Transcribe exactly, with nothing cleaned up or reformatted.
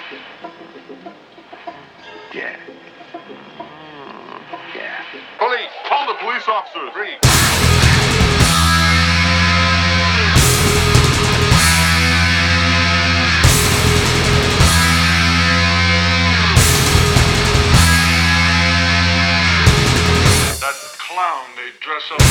Yeah. Yeah. Police, call the police officers. Three. That clown, they dress up.